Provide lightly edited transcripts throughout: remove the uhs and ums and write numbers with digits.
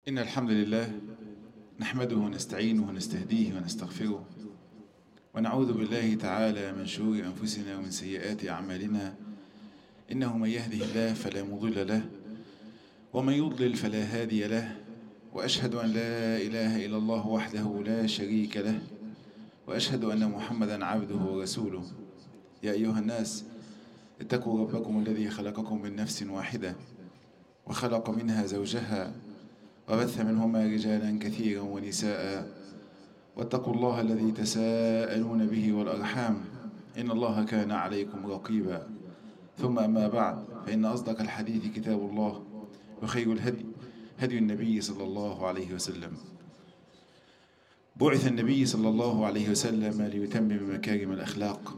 إن الحمد لله نحمده ونستعينه ونستهديه ونستغفره ونعوذ بالله تعالى من شرور أنفسنا ومن سيئات أعمالنا. إنه من يهده الله فلا مضل له ومن يضلل فلا هادي له، وأشهد أن لا إله إلا الله وحده لا شريك له، وأشهد أن محمدا عبده ورسوله. يا أيها الناس اتقوا ربكم الذي خلقكم من نفس واحدة وخلق منها زوجها وبث منهما رجالا كثيرا ونساء، واتقوا الله الذي تساءلون به والأرحام إن الله كان عليكم رقيبا. ثم أما بعد، فإن أصدق الحديث كتاب الله، وخير الهدي هدي النبي صلى الله عليه وسلم. بعث النبي صلى الله عليه وسلم ليتمم مكارم الأخلاق،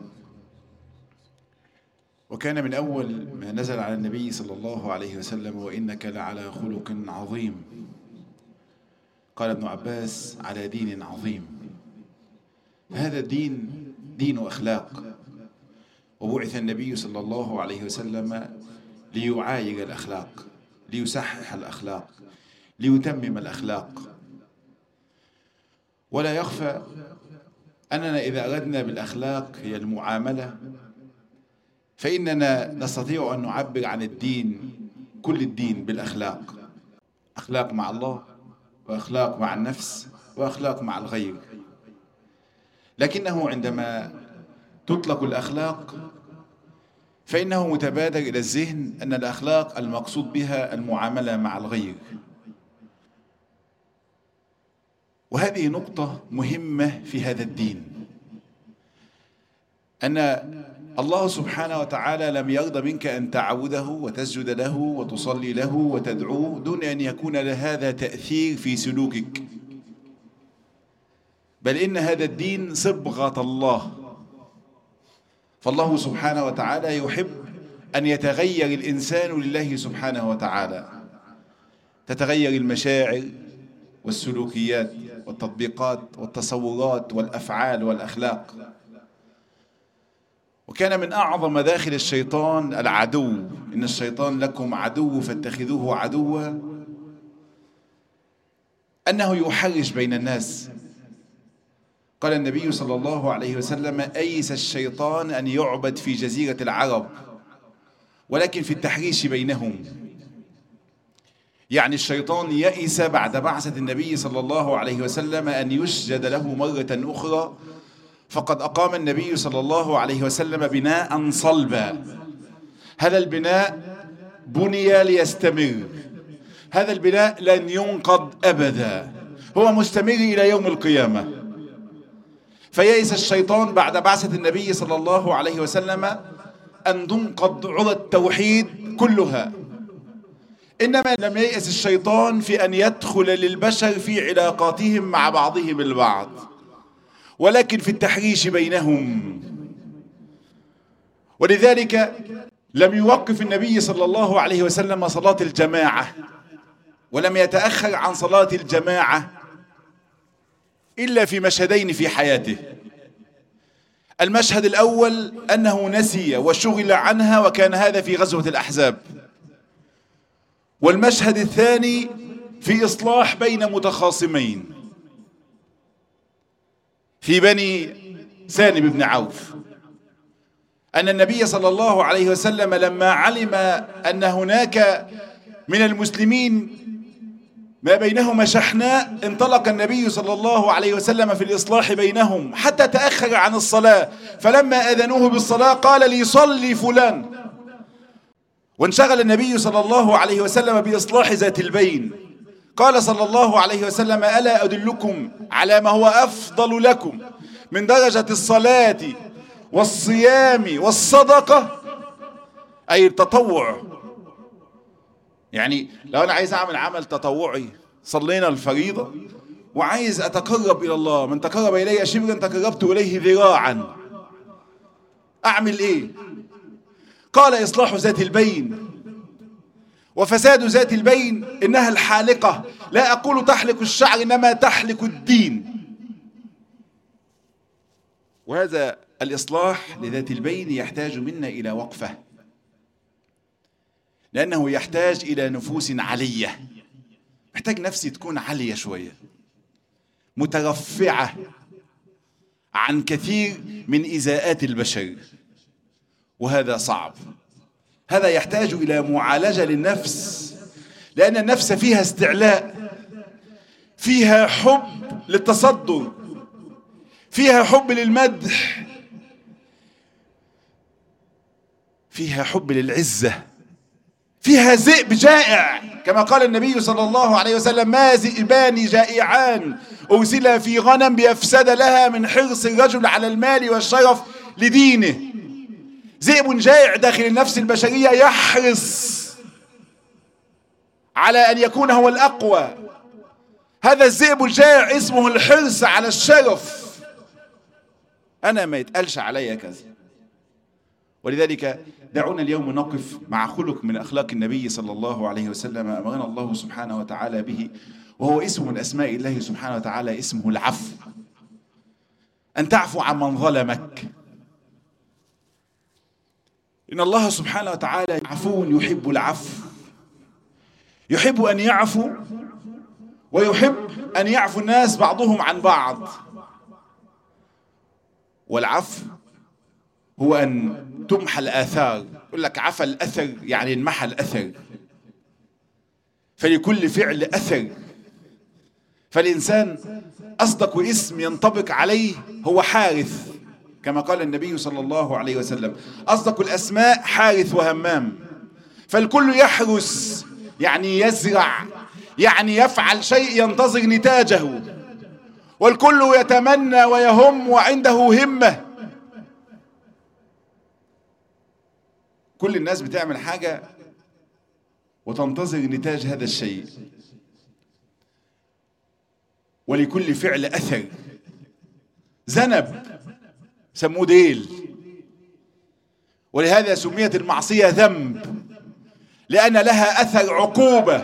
وكان من أول ما نزل على النبي صلى الله عليه وسلم: وإنك لعلى خلق عظيم. قال ابن عباس: على دين عظيم. هذا الدين دين أخلاق، وبعث النبي صلى الله عليه وسلم ليعاير الأخلاق، ليصحح الأخلاق، ليتمم الأخلاق. ولا يخفى أننا إذا أردنا بالأخلاق هي المعاملة، فإننا نستطيع أن نعبر عن الدين، كل الدين، بالأخلاق. أخلاق مع الله، وأخلاق مع النفس، وأخلاق مع الغير. لكنه عندما تطلق الأخلاق فإنه متبادر إلى الذهن أن الأخلاق المقصود بها المعاملة مع الغير. وهذه نقطة مهمة في هذا الدين، أن الله سبحانه وتعالى لم يرضى منك أن تعبده وتسجد له وتصلي له وتدعوه دون أن يكون لهذا تأثير في سلوكك، بل إن هذا الدين صبغة الله. فالله سبحانه وتعالى يحب أن يتغير الإنسان لله سبحانه وتعالى، تتغير المشاعر والسلوكيات والتطبيقات والتصورات والأفعال والأخلاق. وكان من أعظم مداخل الشيطان العدو: إن الشيطان لكم عدو فاتخذوه عدوا، أنه يحرج بين الناس. قال النبي صلى الله عليه وسلم: أيس الشيطان أن يعبد في جزيرة العرب، ولكن في التحريش بينهم. يعني الشيطان يئس بعد بعثة النبي صلى الله عليه وسلم أن يسجد له مرة أخرى، فقد أقام النبي صلى الله عليه وسلم بناء صلبا. هذا البناء بني ليستمر، هذا البناء لن ينقض أبدا، هو مستمر إلى يوم القيامة. فيئس الشيطان بعد بعثة النبي صلى الله عليه وسلم أن تنقض عرى التوحيد كلها، إنما لم ييأس الشيطان في أن يدخل للبشر في علاقاتهم مع بعضهم البعض، ولكن في التحريش بينهم. ولذلك لم يوقف النبي صلى الله عليه وسلم صلاة الجماعة، ولم يتأخر عن صلاة الجماعة إلا في مشهدين في حياته. المشهد الأول أنه نسي وشغل عنها، وكان هذا في غزوة الأحزاب. والمشهد الثاني في إصلاح بين متخاصمين في بني سالم بن عوف، أن النبي صلى الله عليه وسلم لما علم أن هناك من المسلمين ما بينهما شحناء، انطلق النبي صلى الله عليه وسلم في الإصلاح بينهم حتى تأخر عن الصلاة. فلما أذنوه بالصلاة قال: ليصلي فلان. وانشغل النبي صلى الله عليه وسلم بإصلاح ذات البين. قال صلى الله عليه وسلم: ألا أدلكم على ما هو أفضل لكم من درجة الصلاة والصيام والصدقة؟ أي التطوع. يعني لو أنا عايز أعمل عمل تطوعي، صلينا الفريضة وعايز أتقرب إلى الله: من تقرب إلي شبرا تقربت إليه ذراعا، أعمل إيه؟ قال: إصلاح ذات البين. وفساد ذات البين إنها الحالقة، لا أقول تحلق الشعر، إنما تحلق الدين. وهذا الإصلاح لذات البين يحتاج منا إلى وقفة، لأنه يحتاج إلى نفوس علية محتاج نفسي تكون عالية شوية، مترفعة عن كثير من إزاءات البشر، وهذا صعب. هذا يحتاج إلى معالجة للنفس، لأن النفس فيها استعلاء، فيها حب للتصدر، فيها حب للمدح، فيها حب للعزة، فيها ذئب جائع كما قال النبي صلى الله عليه وسلم: ما ذئبان جائعان أرسلا في غنم بأفسد لها من حرص الرجل على المال والشرف لدينه. ذئب جائع داخل النفس البشرية يحرص على أن يكون هو الأقوى. هذا الذئب الجائع اسمه الحرص على الشرف، أنا ما يتقالش عليا كذا. ولذلك دعونا اليوم نقف مع خلق من أخلاق النبي صلى الله عليه وسلم أمرنا الله سبحانه وتعالى به، وهو اسم من أسماء الله سبحانه وتعالى، اسمه العفو. أن تعفو عن من ظلمك. إن الله سبحانه وتعالى عفو يحب العفو، يحب أن يعفو ويحب أن يعفو الناس بعضهم عن بعض. والعفو هو أن تمحى الآثار. يقول لك عفى الأثر، يعني انمحى الأثر، فلكل فعل أثر. فالإنسان أصدق اسم ينطبق عليه هو حارث، كما قال النبي صلى الله عليه وسلم: أصدق الأسماء حارث وهمام. فالكل يحرس، يعني يزرع، يعني يفعل شيء ينتظر نتاجه، والكل يتمنى ويهم وعنده همة. كل الناس بتعمل حاجة وتنتظر نتاج هذا الشيء، ولكل فعل أثر. ذنب سموه ديل، ولهذا سميت المعصية ذنب، لأن لها أثر عقوبة.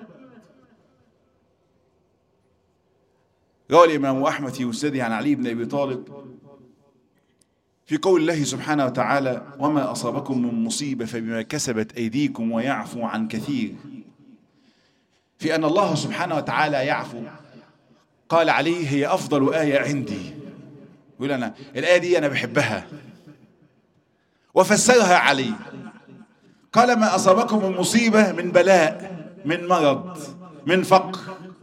روى الإمام أحمد في مسنده عن علي بن أبي طالب في قول الله سبحانه وتعالى: وما أصابكم من مصيبة فبما كسبت أيديكم ويعفو عن كثير. في أن الله سبحانه وتعالى يعفو. قال علي: هي أفضل آية عندي. يقول أنا الآية دي أنا بحبها. وفسرها علي قال: ما أصابكم من مصيبة، من بلاء، من مرض، من فقر،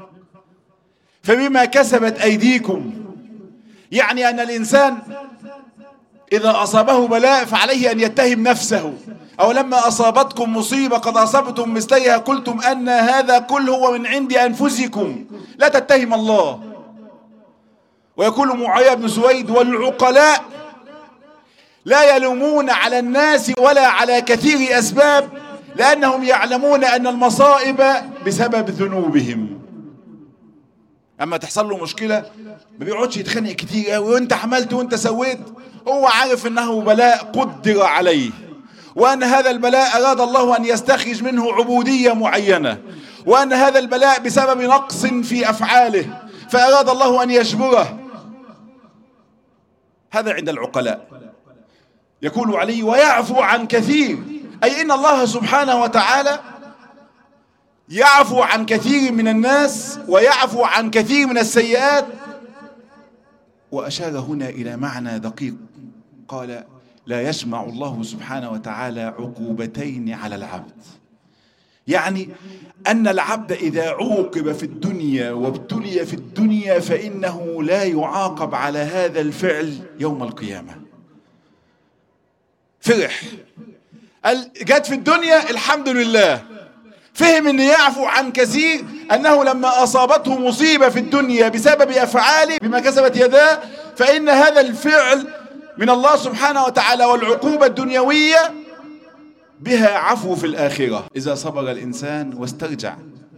فبما كسبت أيديكم. يعني أن الإنسان إذا أصابه بلاء فعليه أن يتهم نفسه. أو لما أصابتكم مصيبة قد أصبتم مثليها قلتم أن هذا كله هو من عند أنفسكم، لا تتهم الله. ويقول معاوية بن سويد: والعقلاء لا يلومون على الناس ولا على كثير أسباب، لأنهم يعلمون أن المصائب بسبب ذنوبهم. أما تحصل له مشكلة ما بيقعدش يتخانق كتير قوي: وانت عملت وانت سويت. هو عارف انه بلاء قدر عليه، وان هذا البلاء اراد الله ان يستخرج منه عبودية معينة، وان هذا البلاء بسبب نقص في افعاله فاراد الله ان يجبره. هذا عند العقلاء. يقول علي: ويعفو عن كثير، اي ان الله سبحانه وتعالى يعفو عن كثير من الناس ويعفو عن كثير من السيئات. وأشار هنا إلى معنى دقيق، قال: لا يجمع الله سبحانه وتعالى عقوبتين على العبد. يعني أن العبد إذا عوقب في الدنيا وابتلي في الدنيا فإنه لا يعاقب على هذا الفعل يوم القيامة. فرح، جت في الدنيا الحمد لله، فهم أن يعفو عن كثير، أنه لما أصابته مصيبة في الدنيا بسبب أفعاله بما كسبت يداه فإن هذا الفعل من الله سبحانه وتعالى، والعقوبة الدنيوية بها عفو في الآخرة إذا صبر الإنسان واسترجع.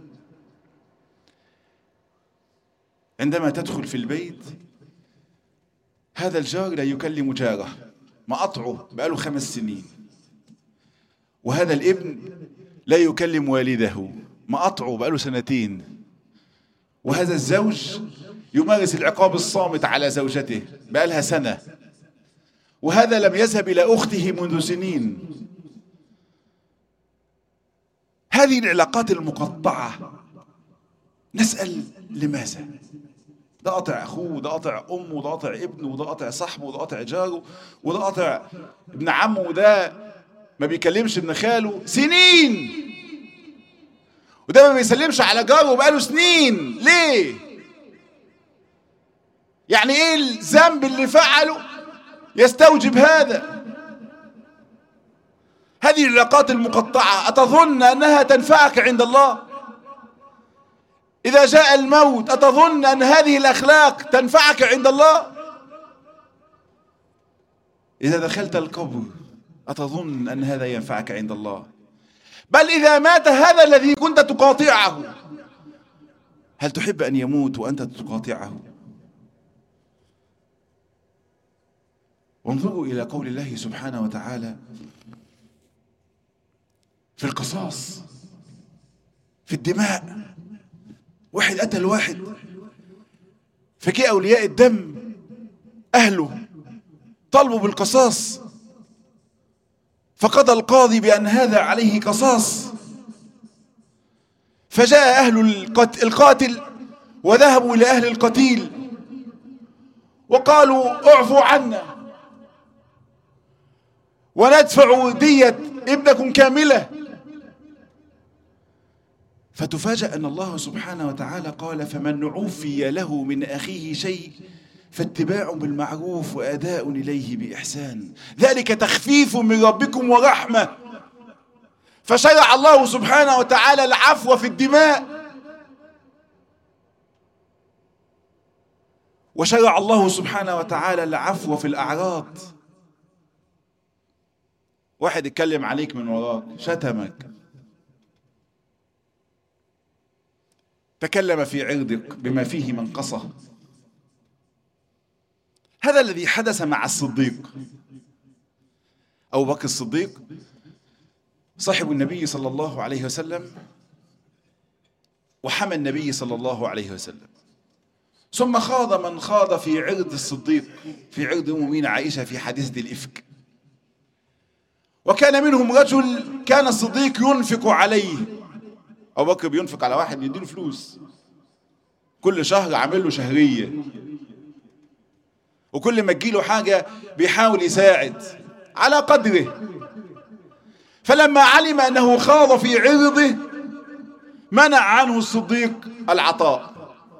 عندما تدخل في البيت، هذا الجار لا يكلم جاره، مقطعه بقاله 5 سنين، وهذا الابن لا يكلم والده، مقطعه بقاله 2 سنين، وهذا الزوج يمارس العقاب الصامت على زوجته بقالها 1 سنة، وهذا لم يذهب إلى أخته منذ سنين. هذه العلاقات المقطعة نسأل لماذا؟ ده قاطع أخوه، وده قاطع أمه، وده قاطع ابنه، وده قاطع صاحبه، وده قاطع جاره، وده قاطع ابن عمه، وده ما بيكلمش ابن خاله سنين، وده ما بيسلمش على جاره بقاله سنين. ليه؟ يعني ايه الذنب اللي فعله يستوجب هذا؟ هذه العلاقات المقطعة أتظن أنها تنفعك عند الله؟ إذا جاء الموت أتظن أن هذه الأخلاق تنفعك عند الله؟ إذا دخلت القبر أتظن أن هذا ينفعك عند الله؟ بل إذا مات هذا الذي كنت تقاطعه، هل تحب أن يموت وأنت تقاطعه؟ وانظروا إلى قول الله سبحانه وتعالى في القصاص، في الدماء. واحد قتل واحد، فجاء أولياء الدم أهله طلبوا بالقصاص، فقضى القاضي بأن هذا عليه قصاص، فجاء أهل القاتل وذهبوا إلى أهل القتيل وقالوا اعفوا عنا وندفع دية ابنكم كاملة. فتفاجأ أن الله سبحانه وتعالى قال فمن عوفي له من أخيه شيء فاتباع بالمعروف وأداء إليه بإحسان، ذلك تخفيف من ربكم ورحمة. فشرع الله سبحانه وتعالى العفو في الدماء، وشرع الله سبحانه وتعالى العفو في الأعراض. واحد اتكلم عليك من وراك، شتمك، تكلم في عرضك بما فيه منقصة، هذا الذي حدث مع الصديق أبو بكر الصديق صاحب النبي صلى الله عليه وسلم، وحمى النبي صلى الله عليه وسلم، ثم خاض من خاض في عرض الصديق، في عرض أمنا عائشة في حادثة الإفك. وكان منهم رجل كان الصديق ينفق عليه. أبو بكر بينفق على واحد يديله فلوس، كل شهر عامل له شهرية، وكل ما تجيله حاجة بيحاول يساعد على قدره. فلما علم أنه خاض في عرضه منع عنه الصديق العطاء،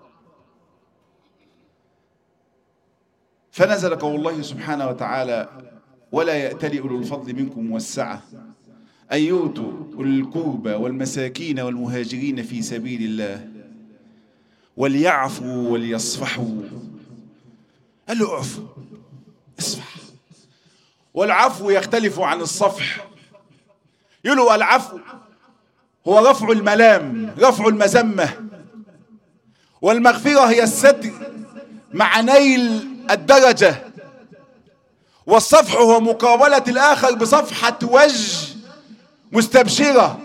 فنزل قول الله سبحانه وتعالى ولا يأتل أولو الفضل منكم والسعة أن يؤتوا أولي القربى والمساكين والمهاجرين في سبيل الله وليعفوا وليصفحوا. قال له اعفو، اصفح. والعفو يختلف عن الصفح. يقولوا العفو هو رفع الملام، رفع المذمة، والمغفرة هي الستر مع نيل الدرجة، والصفح هو مقابلة الآخر بصفحة وجه مستبشرة.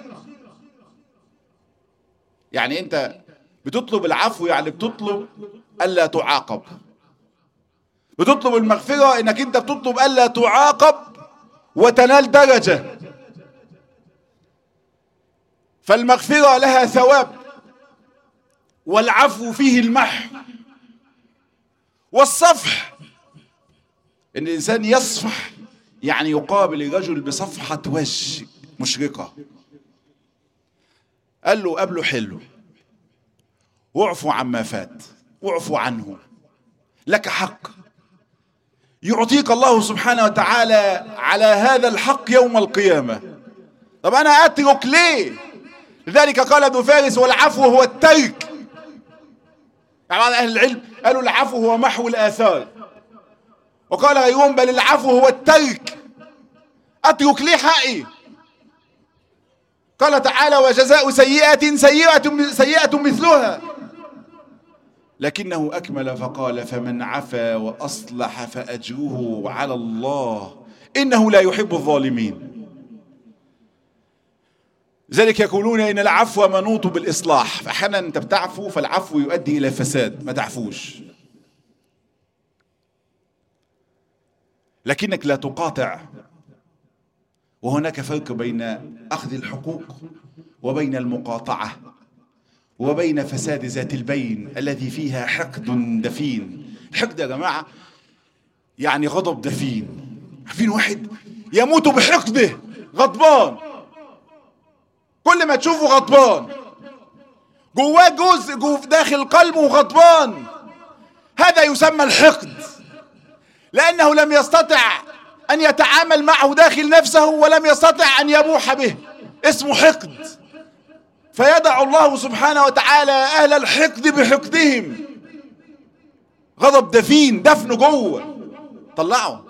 يعني أنت بتطلب العفو، يعني بتطلب ألا تعاقب. بتطلب المغفرة إنك أنت بتطلب ألا تعاقب وتنال درجة. فالمغفرة لها ثواب، والعفو فيه المحو. والصفح إن الإنسان يصفح، يعني يقابل الرجل بصفحة وجه مشرقة. قال له قبله حلو، واعفو عما فات، واعفو عنه، لك حق يعطيك الله سبحانه وتعالى على هذا الحق يوم القيامة. طب أنا أترك ليه؟ لذلك قال ابن فارس والعفو هو الترك. يعني أهل العلم قالوا العفو هو محو الآثار، وقال غيرهم بل العفو هو الترك. أترك ليه حقي؟ قال تعالى وجزاء سيئة سيئة مثلها، لكنه أكمل فقال فمن عفا وأصلح فأجره على الله إنه لا يحب الظالمين. لذلك يقولون إن العفو منوط بالإصلاح، فأحيانا أنت بتعفو فالعفو يؤدي إلى فساد، ما تعفوش، لكنك لا تقاطع. وهناك فرق بين أخذ الحقوق وبين المقاطعة. وبين فساد ذات البين الذي فيها حقد دفين. الحقد يا جماعة يعني غضب دفين. عارفين واحد يموت بحقده، غضبان، كل ما تشوفه غضبان، جواه جزء داخل قلبه غضبان، هذا يسمى الحقد، لأنه لم يستطع أن يتعامل معه داخل نفسه ولم يستطع أن يبوح به، اسمه حقد. فيدع الله سبحانه وتعالى أهل الحقد بحقدهم، غضب دفين دفنه جوه، طلعه.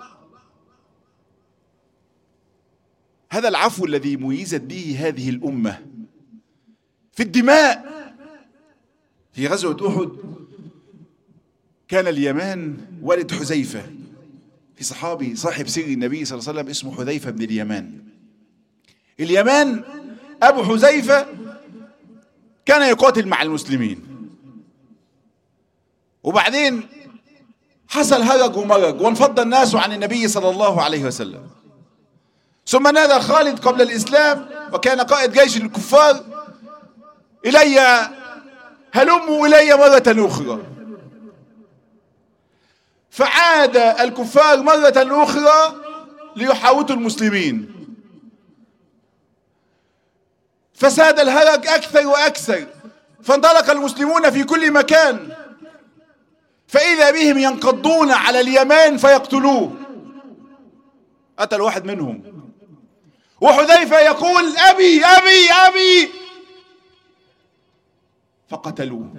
هذا العفو الذي ميزت به هذه الأمة في الدماء. في غزوة أحد كان اليمان والد حذيفة، في صحابي صاحب سر النبي صلى الله عليه وسلم اسمه حذيفة بن اليمان. اليمان أبو حذيفة كان يقاتل مع المسلمين، وبعدين حصل هرج ومرج وانفض الناس عن النبي صلى الله عليه وسلم. ثم نادى خالد قبل الإسلام وكان قائد جيش الكفار: إلي، هلموا إلي مرة أخرى. فعاد الكفار مرة أخرى ليحاوطوا المسلمين، فساد الهرج أكثر وأكثر، فانطلق المسلمون في كل مكان، فإذا بهم ينقضون على اليمان فيقتلوه. قتل واحد منهم، وحذيفة يقول: أبي أبي أبي، فقتلوه.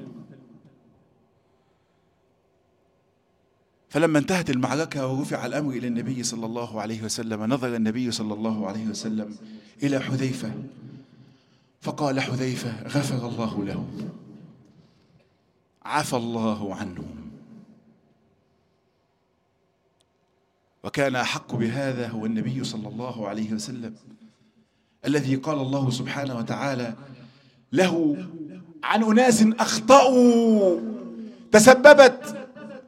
فلما انتهت المعركة ورفع الأمر إلى النبي صلى الله عليه وسلم، نظر النبي صلى الله عليه وسلم إلى حذيفة فقال حذيفة: غفر الله لهم، عفى الله عنهم. وكان أحق بهذا هو النبي صلى الله عليه وسلم، الذي قال الله سبحانه وتعالى له عن أناس أخطأوا تسببت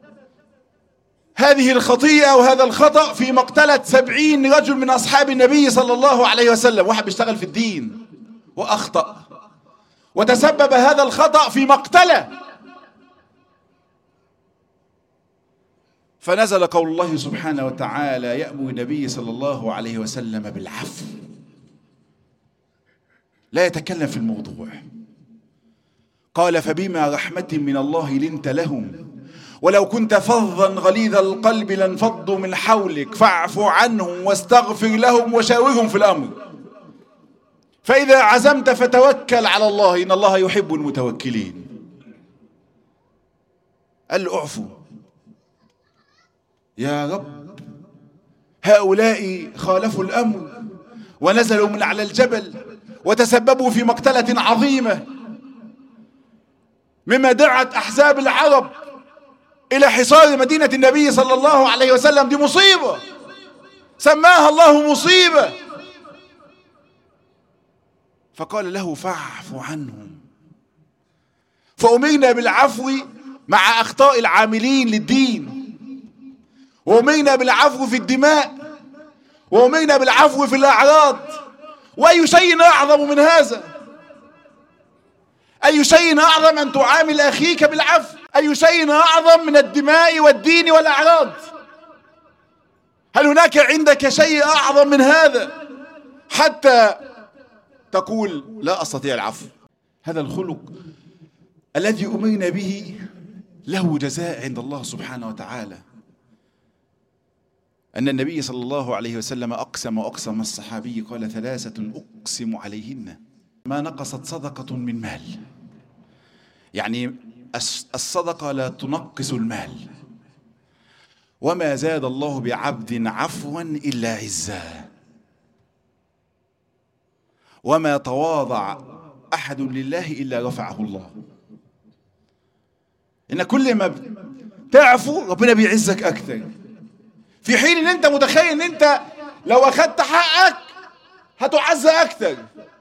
هذه الخطيئة وهذا الخطأ في مقتلة 70 رجل من أصحاب النبي صلى الله عليه وسلم. واحد بيشتغل في الدين وأخطأ وتسبب هذا الخطأ في مقتله، فنزل قول الله سبحانه وتعالى يأمر النبي صلى الله عليه وسلم بالعفو، لا يتكلم في الموضوع. قال: فبما رحمة من الله لنت لهم ولو كنت فظا غليظ القلب لانفضوا من حولك فاعف عنهم واستغفر لهم وشاورهم في الأمر فإذا عزمت فتوكل على الله إن الله يحب المتوكلين. قال له: اعفوا يا رب، هؤلاء خالفوا الأمر ونزلوا من على الجبل وتسببوا في مقتلة عظيمة، مما دعت أحزاب العرب إلى حصار مدينة النبي صلى الله عليه وسلم. دي مصيبة سماها الله مصيبة. فقال له: فاعف عنهم. فأمرنا بالعفو مع أخطاء العاملين للدين، وأمرنا بالعفو في الدماء، وأمرنا بالعفو في الأعراض. وأي شيء أعظم من هذا؟ أي شيء أعظم أن تعامل أخيك بالعفو؟ أي شيء أعظم من الدماء والدين والأعراض؟ هل هناك عندك شيء أعظم من هذا حتى تقول لا أستطيع العفو؟ هذا الخلق الذي أمرنا به له جزاء عند الله سبحانه وتعالى. أن النبي صلى الله عليه وسلم أقسم الصحابي قال: 3 أقسم عليهن ما نقصت صدقة من مال. يعني الصدقة لا تنقص المال، وما زاد الله بعبد عفوا إلا عزا، وما تواضع أحد لله إلا رفعه الله. إن كل ما تعفو ربنا بيعزك أكثر، في حين إن أنت متخيل إن أنت لو أخذت حقك هتعز أكثر،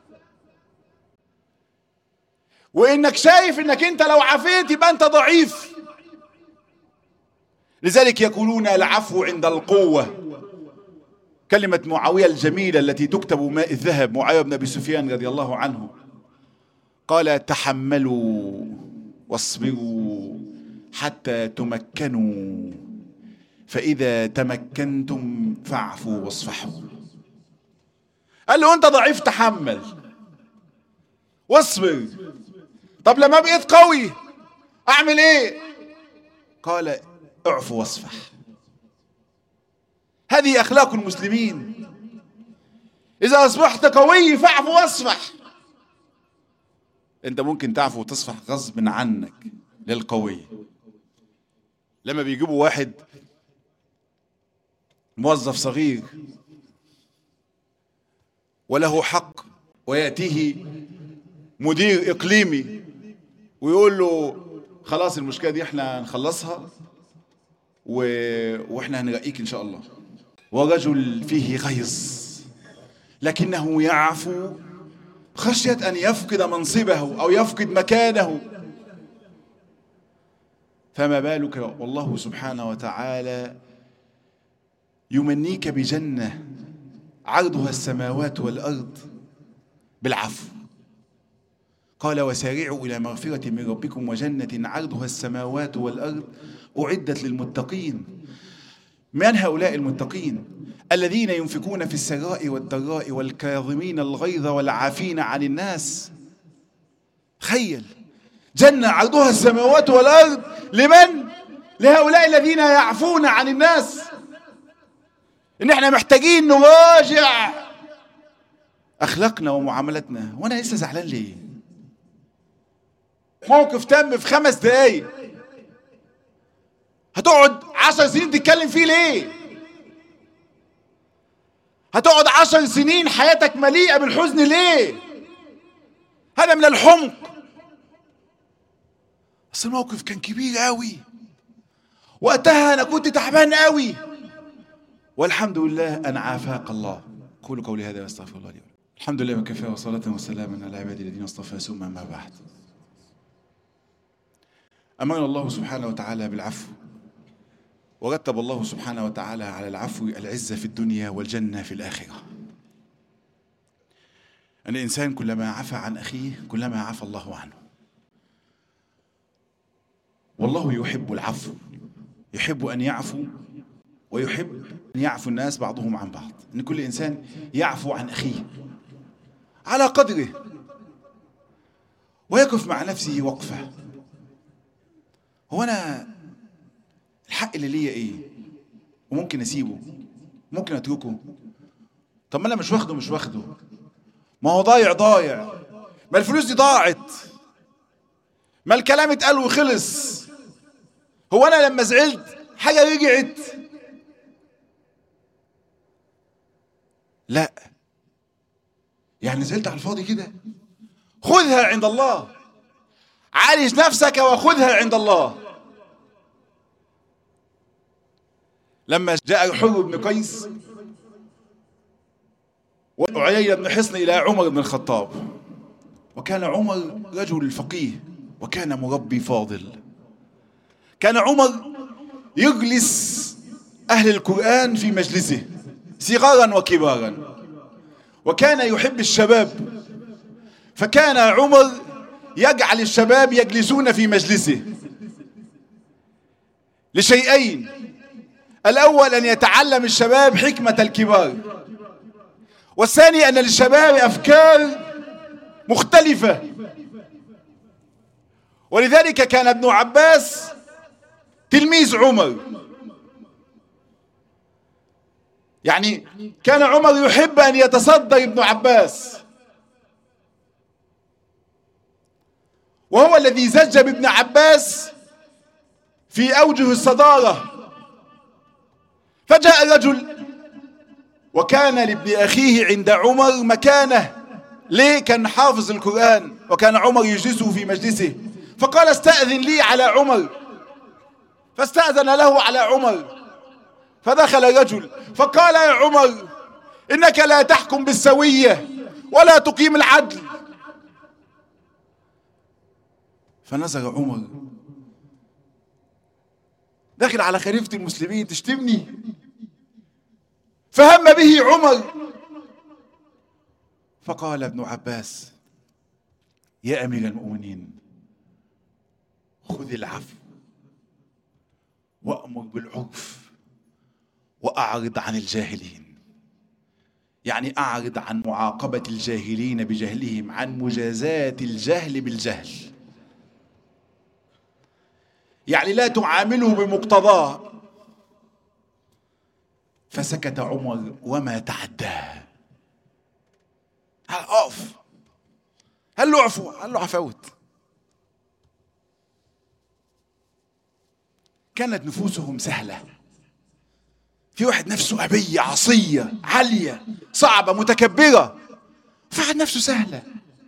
وإنك شايف إنك أنت لو عفيت يبقى أنت ضعيف. لذلك يقولون العفو عند القوة. كلمة معاوية الجميلة التي تكتب ماء الذهب، معاوية بن أبي سفيان رضي الله عنه، قال تحملوا واصبروا حتى تمكنوا، فإذا تمكنتم فاعفوا واصفحوا. قال له أنت ضعيف تحمل واصبر. طب لما بقيت قوي أعمل إيه؟ قال اعفو واصفح. هذه أخلاق المسلمين. إذا أصبحت قوي فاعفو واصفح. أنت ممكن تعفو وتصفح غصب عنك للقوي. لما بيجيبوا واحد موظف صغير وله حق ويأتيه مدير إقليمي ويقول له خلاص المشكلة دي احنا هنخلصها واحنا هنرقيك إن شاء الله، ورجل فيه غيظ لكنه يعفو خشية أن يفقد منصبه أو يفقد مكانه، فما بالك والله سبحانه وتعالى يمنيك بجنة عرضها السماوات والأرض بالعفو. قال وسارعوا إلى مغفرة من ربكم وجنة عرضها السماوات والأرض أعدت للمتقين. من هؤلاء المتقين؟ الذين ينفقون في السراء والضراء والكاظمين الغيظ والعافين عن الناس. تخيل جنة عرضها السماوات والأرض لمن؟ لهؤلاء الذين يعفون عن الناس. إن احنا محتاجين نراجع أخلاقنا ومعاملتنا. وأنا لسه زعلان ليه؟ موقف تم في 5 دقايق هتقعد 10 سنين تتكلم فيه ليه؟ هتقعد 10 سنين حياتك مليئة بالحزن ليه؟ هذا من الحمق. بس الموقف كان كبير قوي، وقتها أنا كنت تعبان قوي، والحمد لله أن عافاك الله. قولوا قولي هذا واستغفر الله لي ولكم. الحمد لله وكفى وصلاة وسلاما على عبادي الذين اصطفى ثم أما بعد. أمرنا الله سبحانه وتعالى بالعفو، ورتب الله سبحانه وتعالى على العفو العزة في الدنيا والجنة في الآخرة. أن الإنسان كلما عفى عن أخيه كلما عفى الله عنه. والله يحب العفو، يحب أن يعفو ويحب أن يعفو الناس بعضهم عن بعض. أن كل إنسان يعفو عن أخيه على قدره ويقف مع نفسه وقفة. هو أنا الحق اللي ليا إيه؟ وممكن أسيبه، ممكن أتركه. طب ما أنا مش واخده، ما هو ضايع، ما الفلوس دي ضاعت، ما الكلام اتقال وخلص. هو أنا لما زعلت حاجة رجعت؟ لا، يعني زعلت على الفاضي كده. خذها عند الله، عالج نفسك وخذها عند الله. لما جاء الحر بن قيس وعيينة بن حصن إلى عمر بن الخطاب، وكان عمر رجل فقيه وكان مربي فاضل. كان عمر يجلس أهل القرآن في مجلسه صغارا وكبارا، وكان يحب الشباب، فكان عمر يجعل الشباب يجلسون في مجلسه لشيئين: الأول أن يتعلم الشباب حكمة الكبار، والثاني أن للشباب أفكار مختلفة. ولذلك كان ابن عباس تلميذ عمر، يعني كان عمر يحب أن يتصدر ابن عباس، وهو الذي زج بابن عباس في أوجه الصدارة. فجاء الرجل وكان لابن أخيه عند عمر مكانه، ليه؟ كان حافظ القرآن وكان عمر يجلسه في مجلسه، فقال استأذن لي على عمر، فاستأذن له على عمر. فدخل الرجل فقال يا عمر إنك لا تحكم بالسوية ولا تقيم العدل. فنظر عمر، داخل على خليفة المسلمين تشتمني؟ فهم به عمر، فقال ابن عباس يا أمير المؤمنين خذ العفو وأمر بالعرف وأعرض عن الجاهلين. يعني أعرض عن معاقبة الجاهلين بجهلهم، عن مجازاة الجهل بالجهل. يعني لا تعامله بمقتضاه. فسكت عمر وما تعداه. اقف، هل له عفو؟ هل له عفوت؟ كانت نفوسهم سهلة. في واحد نفسه أبية عصية عالية صعبة متكبرة، في واحد نفسه سهلة.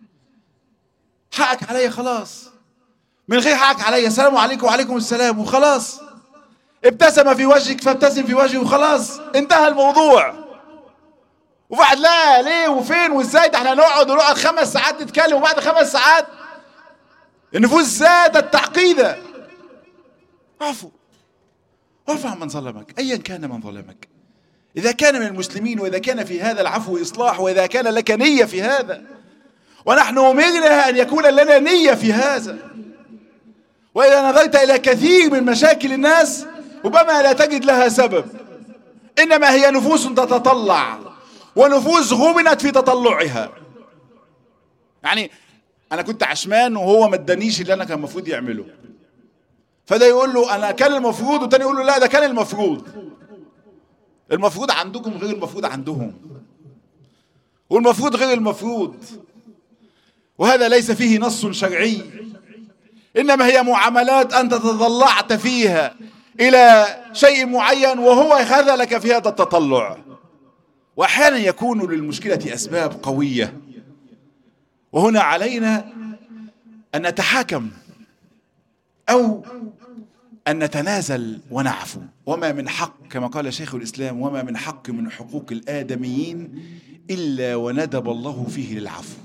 حقك عليا خلاص، من غير حقك عليا السلام عليكم وعليكم السلام وخلاص. ابتسم في وجهك فابتسم في وجهه وخلاص، انتهى الموضوع. وبعد لا ليه وفين وازاي، ده احنا نقعد 5 ساعات نتكلم، وبعد 5 ساعات النفوس زادت تعقيدا. اعفو عن من ظلمك ايا كان من ظلمك، اذا كان من المسلمين، واذا كان في هذا العفو اصلاح، واذا كان لك نية في هذا. ونحن أمرنا أن يكون لنا نية في هذا. وإذا نظرت إلى كثير من مشاكل الناس ربما لا تجد لها سبب، إنما هي نفوس تتطلع، ونفوس غبنت في تطلعها. يعني أنا كنت عشمان وهو ما ادانيش اللي أنا كان المفروض يعمله، فده يقول له أنا كان المفروض، والتاني يقول له لا ده كان المفروض. المفروض عندكم غير المفروض عندهم، والمفروض غير المفروض. وهذا ليس فيه نص شرعي، إنما هي معاملات أنت تطلعت فيها إلى شيء معين وهو خذلك في هذا التطلع. وأحيانا يكون للمشكلة أسباب قوية، وهنا علينا أن نتحاكم أو أن نتنازل ونعفو. وما من حق، كما قال شيخ الإسلام، وما من حق من حقوق الآدميين إلا وندب الله فيه للعفو.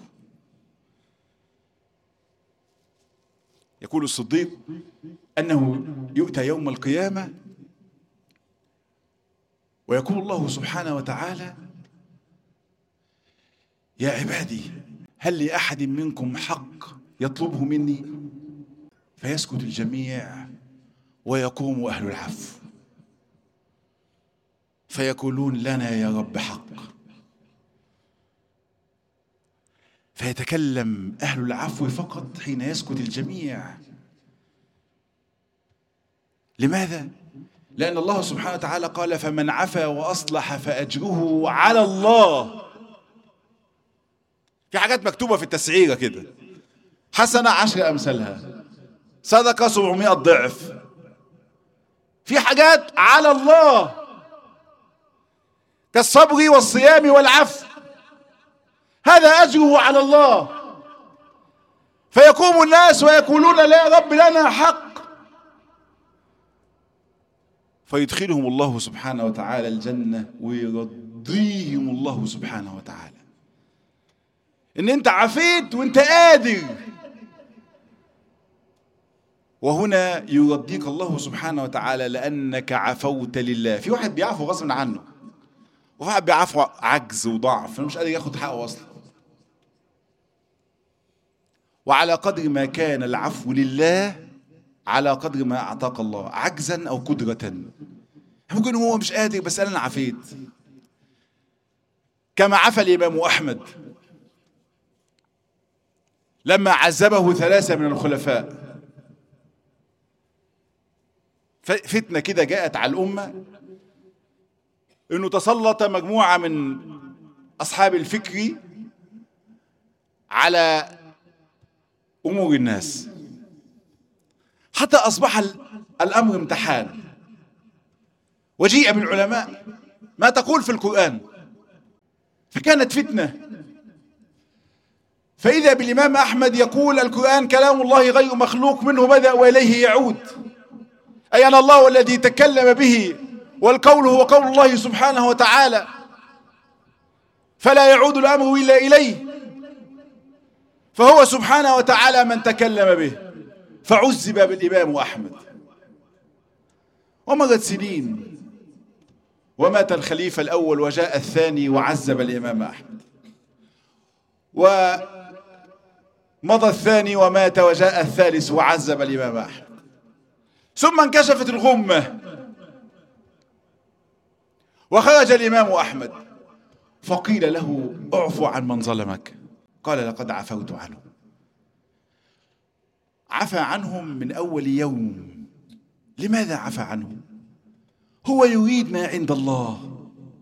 يقول الصديق أنه يؤتى يوم القيامة ويقول الله سبحانه وتعالى يا عبادي هل لأحد منكم حق يطلبه مني؟ فيسكت الجميع ويقوم أهل العفو فيقولون لنا يا رب حق، فيتكلم أهل العفو فقط حين يسكت الجميع. لماذا؟ لأن الله سبحانه وتعالى قال فمن عفا وأصلح فأجره على الله. في حاجات مكتوبة في التسعيرة كده، حسنة 10 أمثالها، صدقة 700 ضعف. في حاجات على الله كالصبر والصيام والعفو، هذا أجره على الله. فيقوم الناس ويقولون لا يا رب لنا حق، فيدخلهم الله سبحانه وتعالى الجنة ويرضيهم الله سبحانه وتعالى إن أنت عفيت وأنت قادر. وهنا يرضيك الله سبحانه وتعالى لأنك عفوت لله. في واحد بيعفو غصب عنه، وفي واحد بيعفو عجز وضعف، مش قادر ياخد حقه أصلا. وعلى قدر ما كان العفو لله على قدر ما أعطاك الله، عجزا أو قدرة. ممكن هو مش قادر بس أنا عفيت، كما عفى الإمام أحمد لما عذبه 3 من الخلفاء. فتنة كده جاءت على الأمة إنه تسلط مجموعة من أصحاب الفكر على أمور الناس، حتى أصبح الأمر امتحان. وجيء بالعلماء ما تقول في القرآن، فكانت فتنة. فإذا بالإمام أحمد يقول القرآن كلام الله غير مخلوق، منه بدأ وإليه يعود. أي أن الله والذي تكلم به، والقول هو قول الله سبحانه وتعالى، فلا يعود الأمر إلا إليه. فهو سبحانه وتعالى من تكلم به، فعذب بالإمام أحمد. ومضت سنين ومات الخليفة الأول وجاء الثاني وعذب الإمام أحمد. مضى الثاني ومات وجاء الثالث وعذب الإمام أحمد. ثم انكشفت الغمة وخرج الإمام أحمد فقيل له اعفو عن من ظلمك، قال لقد عفوت عنه. عفى عنهم من أول يوم. لماذا عفى عنهم؟ هو يريد ما عند الله.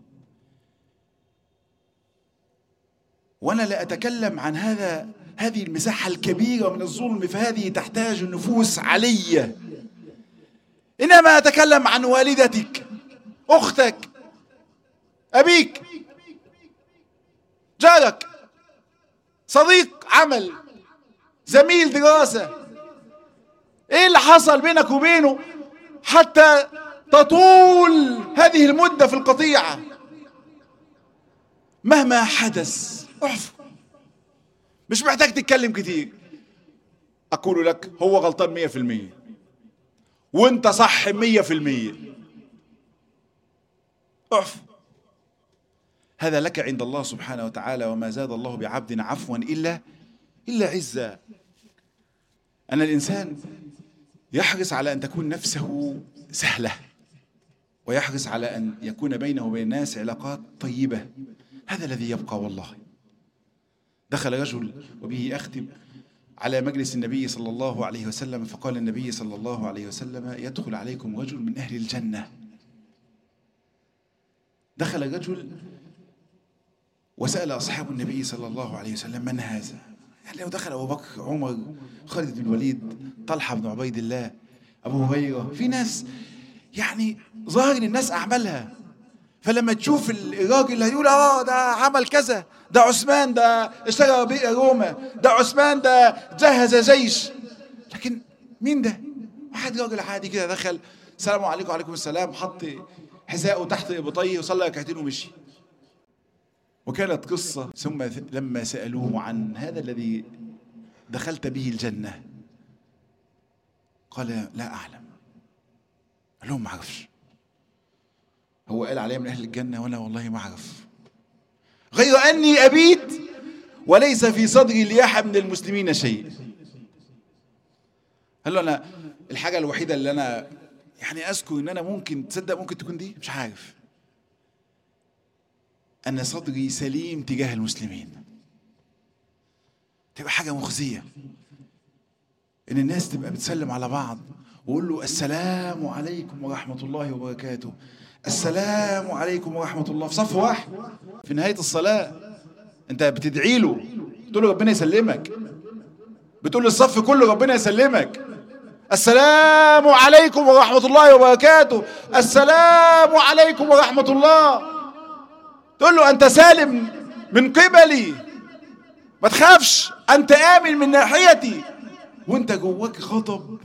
وأنا لا أتكلم عن هذه المساحة الكبيرة من الظلم، فهذه تحتاج النفوس علية، إنما أتكلم عن والدتك، أختك، أبيك، جارك، صديق عمل، زميل دراسة. إيه اللي حصل بينك وبينه حتى تطول هذه المدة في القطيعة؟ مهما حدث اعفو، مش محتاج تتكلم كتير. أقول لك هو غلطان 100% وانت صح 100%. اعفو، هذا لك عند الله سبحانه وتعالى. وما زاد الله بعبد عفوا إلا عزا. أن الإنسان يحرص على أن تكون نفسه سهلة، ويحرص على أن يكون بينه وبين الناس علاقات طيبة. هذا الذي يبقى والله. دخل رجل، وبه أختم، على مجلس النبي صلى الله عليه وسلم، فقال النبي صلى الله عليه وسلم يدخل عليكم رجل من أهل الجنة. دخل الرجل وسأل أصحاب النبي صلى الله عليه وسلم من هذا؟ يعني لو دخل أبو بكر، عمر، خالد بن الوليد، طلحة بن عبيد الله، أبو هريرة، في ناس يعني ظاهر للناس أعمالها، فلما تشوف الراجل هيقول ده عمل كذا، ده عثمان ده اشترى بئر روما، ده عثمان ده جهز جيش. لكن مين ده؟ واحد راجل عادي كده دخل، السلام عليكم وعليكم السلام، حط حذاءه تحت ابطيه وصلى ركعتين ومشي. وكانت قصة. ثم لما سألوه عن هذا الذي دخلت به الجنة قال لا أعلم. قال لهم ما أعرفش، هو قال علي من أهل الجنة وأنا والله ما أعرف، غير أني أبيت وليس في صدري لياحة من المسلمين شيء. قال له أنا الحاجة الوحيدة اللي أنا يعني أذكر إن أنا ممكن تصدق ممكن تكون دي، مش عارف، أن صدري سليم تجاه المسلمين. تبقى حاجة مخزية إن الناس تبقى بتسلم على بعض وقول له السلام عليكم ورحمة الله وبركاته، السلام عليكم ورحمة الله، في صف واحد في نهاية الصلاة. أنت بتدعي له، بتقول له ربنا يسلمك، بتقول للصف كله ربنا يسلمك، السلام عليكم ورحمة الله وبركاته، السلام عليكم ورحمة الله. تقول له أنت سالم من قبلي، ما تخافش، أنت آمن من ناحيتي، وأنت جواك غضب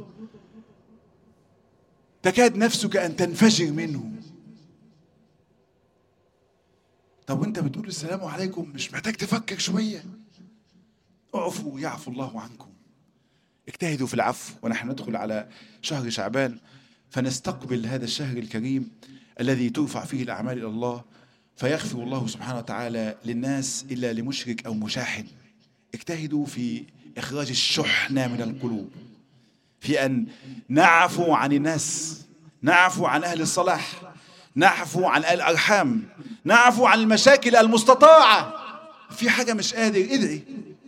تكاد نفسك أن تنفجر منه. طب وأنت بتقول السلام عليكم مش محتاج تفكر شوية؟ اعفوا يعفو الله عنكم. اجتهدوا في العفو. ونحن ندخل على شهر شعبان، فنستقبل هذا الشهر الكريم الذي ترفع فيه الأعمال إلى الله، فيغفر الله سبحانه وتعالى للناس إلا لمشرك أو مشاحن. اجتهدوا في إخراج الشحنة من القلوب، في أن نعفو عن الناس، نعفو عن أهل الصلاح، نعفو عن أهل الأرحام، نعفو عن المشاكل المستطاعة. في حاجة مش قادر، ادعي.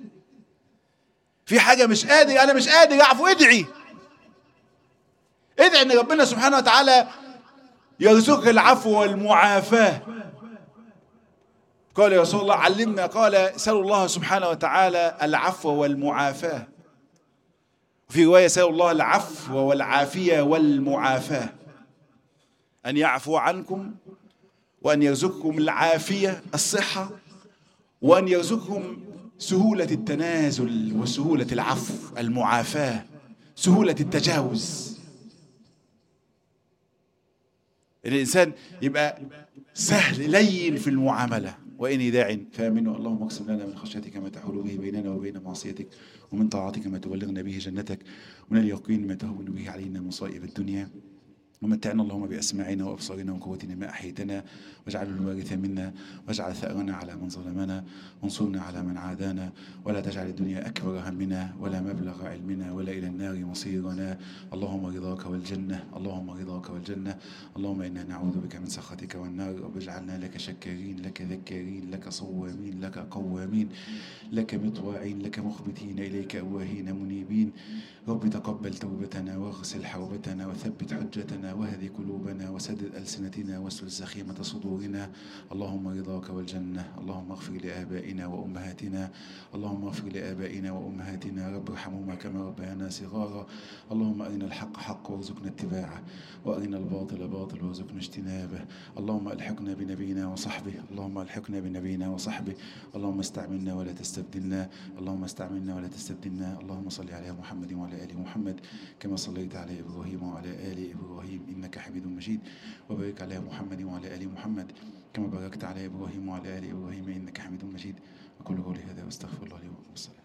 في حاجة مش قادر، أنا مش قادر أعفو، ادعي. ادعي أن ربنا سبحانه وتعالى يرزقك العفو والمعافاة. قال يا رسول الله علمنا، قال سألوا الله سبحانه وتعالى العفو والمعافاة. في رواية سألوا الله العفو والعافية والمعافاة، أن يعفو عنكم، وأن يرزقكم العافية الصحة، وأن يرزقكم سهولة التنازل وسهولة العفو، المعافاة، سهولة التجاوز. الإنسان يبقى سهل لين في المعاملة. وإني داع فآمنوا اللهم اقسم لنا من خشيتك ما تحول به بيننا وبين معصيتك، ومن طاعتك ما تبلغنا به جنتك، ومن اليقين ما تهون به علينا مصائب الدنيا، ومتعنا اللهم بأسماعنا وأبصارنا وقوتنا ما أحيتنا، واجعله الوارث منا، واجعل ثأرنا على من ظلمنا، وانصرنا على من عادانا، ولا تجعل الدنيا أكبر همنا ولا مبلغ علمنا ولا إلى النار مصيرنا. اللهم رضاك والجنة، اللهم رضاك والجنة. اللهم إنا نعوذ بك من سخطك والنار. رب اجعلنا لك شكارين، لك ذكارين، لك صوامين، لك قوامين، لك مطواعين، لك مخبتين، إليك أواهين منيبين. رب تقبل توبتنا واغسل حوبتنا وثبت حجتنا واهد قلوبنا وسدد ألسنتنا واسلل سخيمة صدورنا. اللهم رضاك والجنة. اللهم اغفر لآبائنا وأمهاتنا، اللهم اغفر لآبائنا وأمهاتنا، رب ارحمهما كما ربيانا صغارا. اللهم أرنا الحق حق وارزقنا اتباعه، وأرنا الباطل باطل وارزقنا اجتنابه. اللهم ألحقنا بنبينا وصحبه، اللهم ألحقنا بنبينا وصحبه. اللهم استعملنا ولا تستبدلنا، اللهم استعملنا ولا تستبدلنا. اللهم صل على محمد وعلى آل محمد كما صليت على إبراهيم وعلى آل إبراهيم إنك حميد مجيد. وبارك على محمد وعلى آل محمد كما باركت على إبراهيم وعلى آل إبراهيم إنك حميد مجيد. أقول قولي هذا واستغفر الله لي ولكم. السلام.